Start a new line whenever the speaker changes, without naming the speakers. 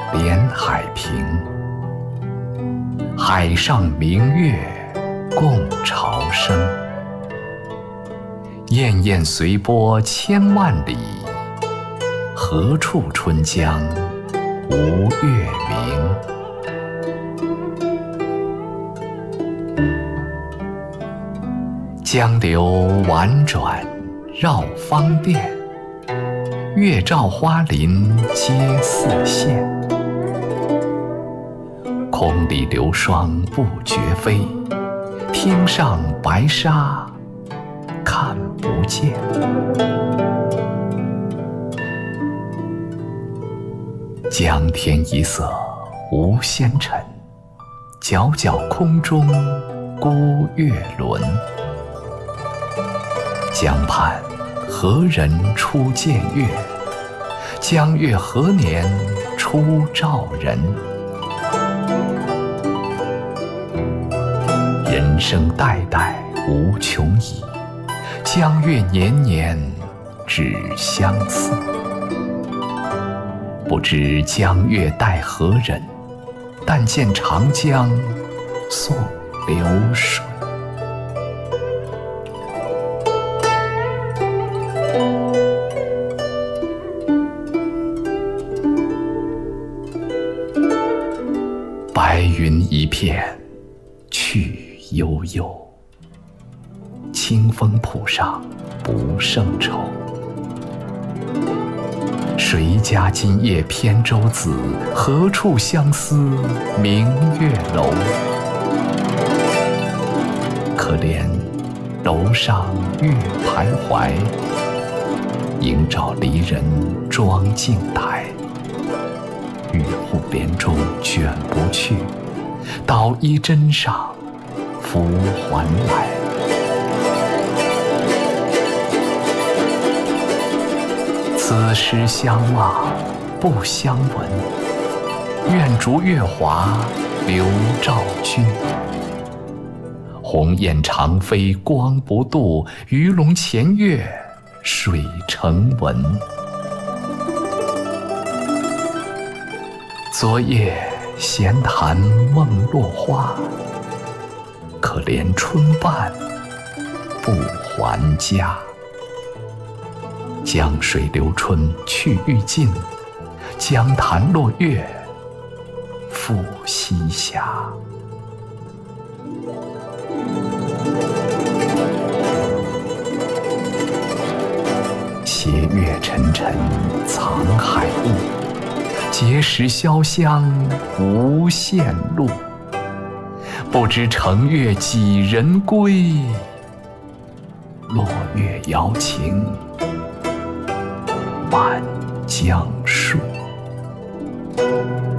连海平。海上明月共潮生，滟滟随波千万里，何处春江无月明？江流婉转绕芳甸，月照花林皆似霰。空里流霜不觉飞，汀上白沙看不见。江天一色无纤尘，皎皎空中孤月轮。江畔何人初见月？江月何年初照人？人生代代无穷已，江月年年只相似。不知江月待何人？但见长江送流水。白云一片去悠悠，清风浦上不胜愁。谁家今夜扁舟子？何处相思明月楼？可怜楼上月徘徊，应照离人妆镜台。玉户帘中卷不去，捣衣砧上拂还来。此时相望不相闻，愿逐月华流照君。鸿雁长飞光不度，鱼龙潜跃水成文。昨夜闲谈梦落花，可怜春半不还家。江水流春去欲尽，江潭落月复西斜。斜月沉沉藏海雾，碣石潇湘无限路。不知乘月几人归？落月摇情满江树。